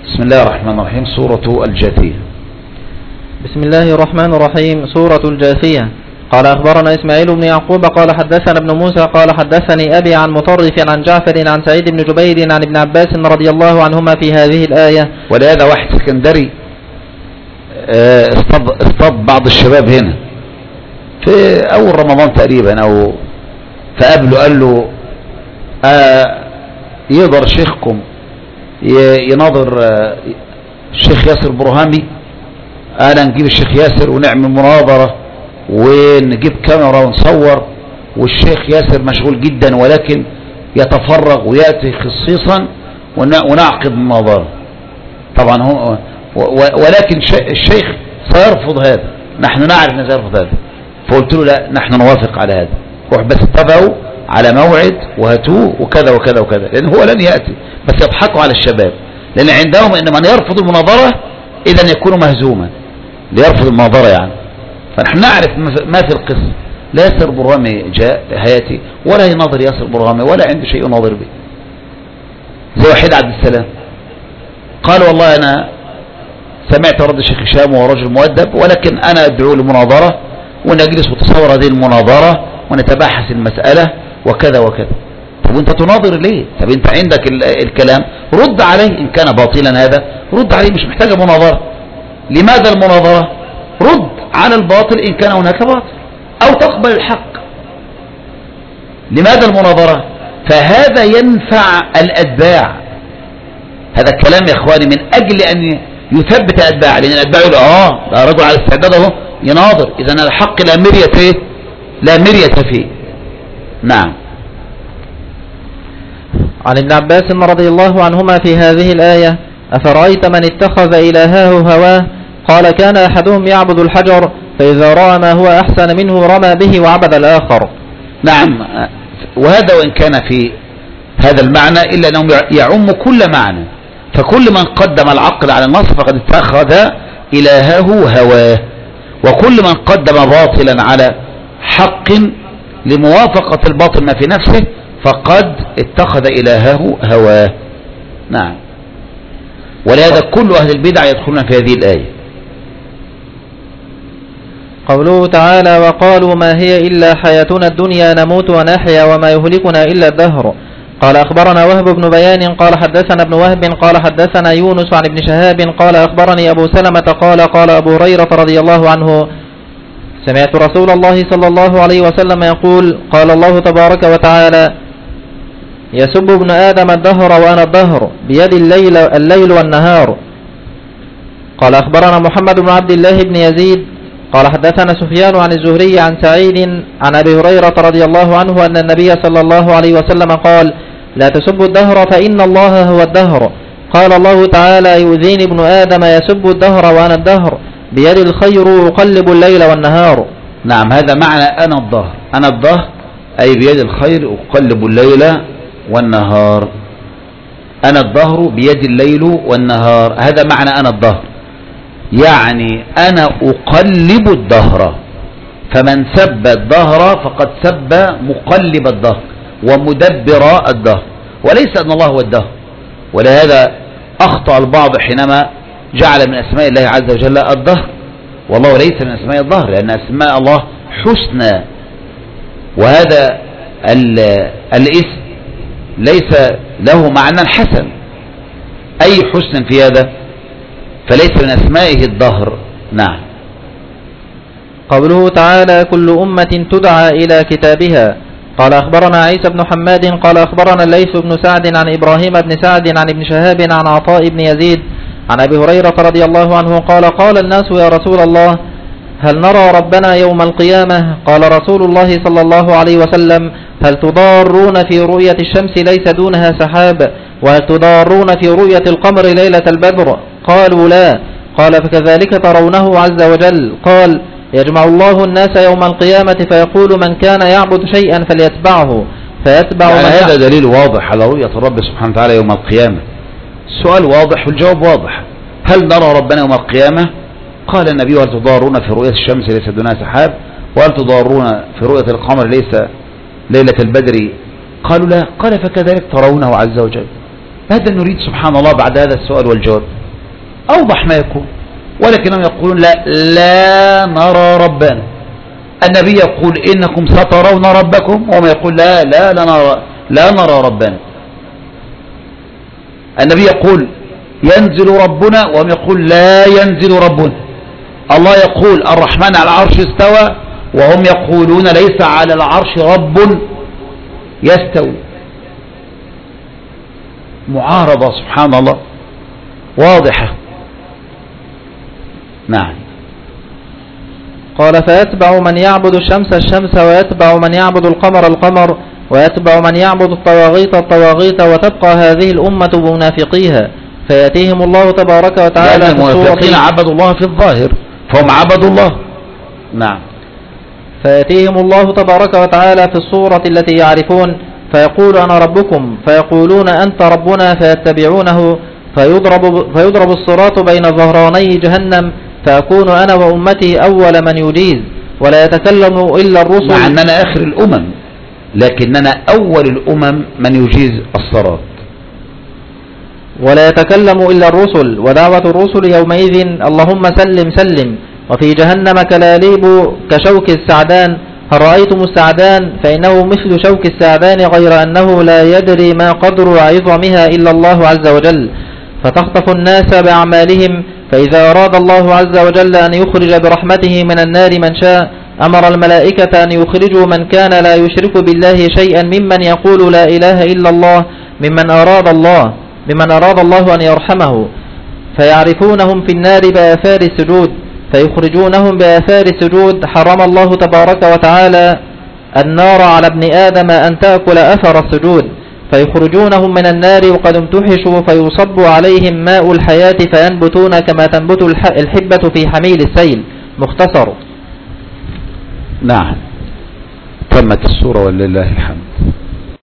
بسم الله الرحمن الرحيم. سورة الجاثية. بسم الله الرحمن الرحيم. سورة الجاثية. قال أخبرنا إسماعيل بن يعقوب قال حدثنا ابن موسى قال حدثني أبي عن مطرف عن جعفر عن سعيد بن جبير عن ابن عباس رضي الله عنهما في هذه الآية. ولهذا واحد اسكندري اصطاد بعض الشباب هنا في أول رمضان تقريبا، أو فقابله قال له يقدر شيخكم يناظر الشيخ ياسر برهامي؟ أنا نجيب الشيخ ياسر ونعمل مناظرة ونجيب كاميرا ونصور، والشيخ ياسر مشغول جدا ولكن يتفرغ ويأتي خصيصا ونعقد مناظرة. طبعا هو ولكن الشيخ سيرفض هذا، نحن نعرف أنه سيرفض هذا. فقلت له لا، نحن نوافق على هذا، روح بس اتفقوا على موعد وهاتوه وكذا وكذا وكذا، لأن هو لن يأتي، بس يضحكوا على الشباب، لأن عندهم إن من يرفض المناظرة إذن يكون مهزوما، ليرفض المناظرة يعني. فنحن نعرف ما في القصة. لا ياسر برهامي جاء هياتي ولا يناظر ياسر برهامي ولا عنده شيء يناظر به. زي وحيد عبد السلام قال والله أنا سمعت رد الشيخ هشام وهو رجل مؤدب، ولكن أنا أدعو لمناظرة ونجلس وتصور هذه المناظرة ونتباحث المسألة وكذا وكذا. طب وانت تناظر ليه؟ طب انت عندك الكلام رد عليه، إن كان باطلا هذا رد عليه، مش محتاجة مناظرة. لماذا المناظرة؟ رد على الباطل إن كان هناك باطل، أو تقبل الحق. لماذا المناظرة؟ فهذا ينفع الأتباع. هذا الكلام يا إخواني من أجل أن يثبت الأتباع، لأن الأتباع يقول ده رجل على استعداد اهو يناظر، إذن الحق لا مرية لا مرية فيه. نعم. عن ابن عباس رضي الله عنهما في هذه الآية: أفرأيت من اتخذ إلهه هواه قال كان أحدهم يعبد الحجر فإذا رأى ما هو أحسن منه رمى به وعبد الآخر. نعم، وهذا وإن كان في هذا المعنى إلا أنه يعم كل معنى. فكل من قدم العقل على النص فقد اتخذ إلهه هواه، وكل من قدم باطلا على حق لموافقة الباطل ما في نفسه فقد اتخذ إلهه هواه. نعم. ولهذا كل أهل البدع يدخلون في هذه الآية. قوله تعالى: وقالوا ما هي إلا حياتنا الدنيا نموت ونحيا وما يهلكنا إلا الدهر. قال أخبرنا وهب بن بيان قال حدثنا ابن وهب قال حدثنا يونس عن ابن شهاب قال أخبرني أبو سلمة قال أبو هريرة رضي الله عنه: سمعت رسول الله صلى الله عليه وسلم يقول: قال الله تبارك وتعالى: يسب ابن آدم الدهر وأنا الدهر بيد الليل والنهار. قال أخبرنا محمد بن عبد الله بن يزيد قال حدثنا سفيان عن الزهري عن سعيد عن أبي هريرة رضي الله عنه أن النبي صلى الله عليه وسلم قال: لا تسبوا الدهر فإن الله هو الدهر. قال الله تعالى: يؤذيني ابن آدم يسب الدهر وأنا الدهر بيد الخير أقلب الليل والنهار. نعم، هذا معنى أنا الدهر. أنا الدهر أي بيد الخير أقلب الليل والنهار. أنا الدهر بيد الليل والنهار، هذا معنى أنا الدهر، يعني أنا أقلب الدهر. فمن سب الدهر فقد سب مقلب الدهر ومدبر الدهر، وليس أن الله هو الدهر. ولهذا أخطأ البعض حينما جعل من أسماء الله عز وجل الدهر، والله ليس من أسماء الدهر، لأن أسماء الله حسنى، وهذا الاسم ليس له معنى حسن، أي حسن في هذا، فليس من أسمائه الدهر. نعم. قوله تعالى: كل أمة تدعى إلى كتابها. قال أخبرنا عيسى بن حماد قال أخبرنا الليث بن سعد عن إبراهيم بن سعد عن ابن شهاب عن عطاء بن يزيد عن أبي هريرة رضي الله عنه قال الناس: يا رسول الله، هل نرى ربنا يوم القيامة؟ قال رسول الله صلى الله عليه وسلم: هل تضارون في رؤية الشمس ليس دونها سحاب؟ وهل تضارون في رؤية القمر ليلة البدر؟ قالوا لا. قال: فكذلك ترونه عز وجل. قال: يجمع الله الناس يوم القيامة فيقول: من كان يعبد شيئا فليتبعه فيتبع يعني من هذا دليل واضح على رؤية الرب سبحانه وتعالى يوم القيامة. السؤال واضح والجواب واضح. هل نرى ربنا يوم القيامة؟ قال النبي: هل تضارون في رؤية الشمس ليس دونها سحاب؟ وهل تضارون في رؤية القمر ليس ليلة البدر؟ قالوا لا. قال: فكذلك ترونه عز وجل. ماذا نريد سبحان الله بعد هذا السؤال والجواب؟ أوضح ما يكون، ولكنهم يقولون لا نرى ربنا. النبي يقول إنكم سترون ربكم، وهم يقول لا نرى ربنا. النبي يقول ينزل ربنا، وهم يقول لا ينزل ربنا. الله يقول الرحمن على العرش استوى، وهم يقولون ليس على العرش رب يستوي. معارضة سبحان الله واضحة. نعم. قال فيتبع من يعبد الشمس الشمس، ويتبع من يعبد القمر القمر، ويتبع من يعبد الطواغيت الطواغيت، وتبقى هذه الأمة بمنافقيها، فيأتيهم الله تبارك وتعالى في المنافقين عبدوا الله في الظاهر فهم عبدوا الله. نعم. فيأتيهم الله تبارك وتعالى في الصورة التي يعرفون، فيقول أنا ربكم، فيقولون أنت ربنا، فيتبعونه، فيضرب الصراط بين ظهراني جهنم، فأكون أنا وأمتي أول من يجيز، ولا يتكلم إلا الرسل. مع أننا آخر الأمم، لكننا أول الأمم من يجيز الصراط. ولا يتكلم إلا الرسل، ودعوة الرسل يومئذ اللهم سلم سلم. وفي جهنم كلاليب كشوك السعدان، هل رأيتم السعدان؟ فإنه مثل شوك السعدان، غير أنه لا يدري ما قدر عظمها إلا الله عز وجل، فتخطف الناس بأعمالهم. فإذا أراد الله عز وجل أن يخرج برحمته من النار من شاء، أمر الملائكة أن يخرجوا من كان لا يشرك بالله شيئا ممن يقول لا إله إلا الله، ممن أراد الله أن يرحمه، فيعرفونهم في النار بآثار السجود، فيخرجونهم بآثار السجود. حرم الله تبارك وتعالى النار على ابن آدم أن تأكل أثر السجود، فيخرجونهم من النار وقد امتحشوا، فيصب عليهم ماء الحياة فينبتون كما تنبت الحبة في حميل السيل. مختصر. نعم. تمت السورة ولله الحمد.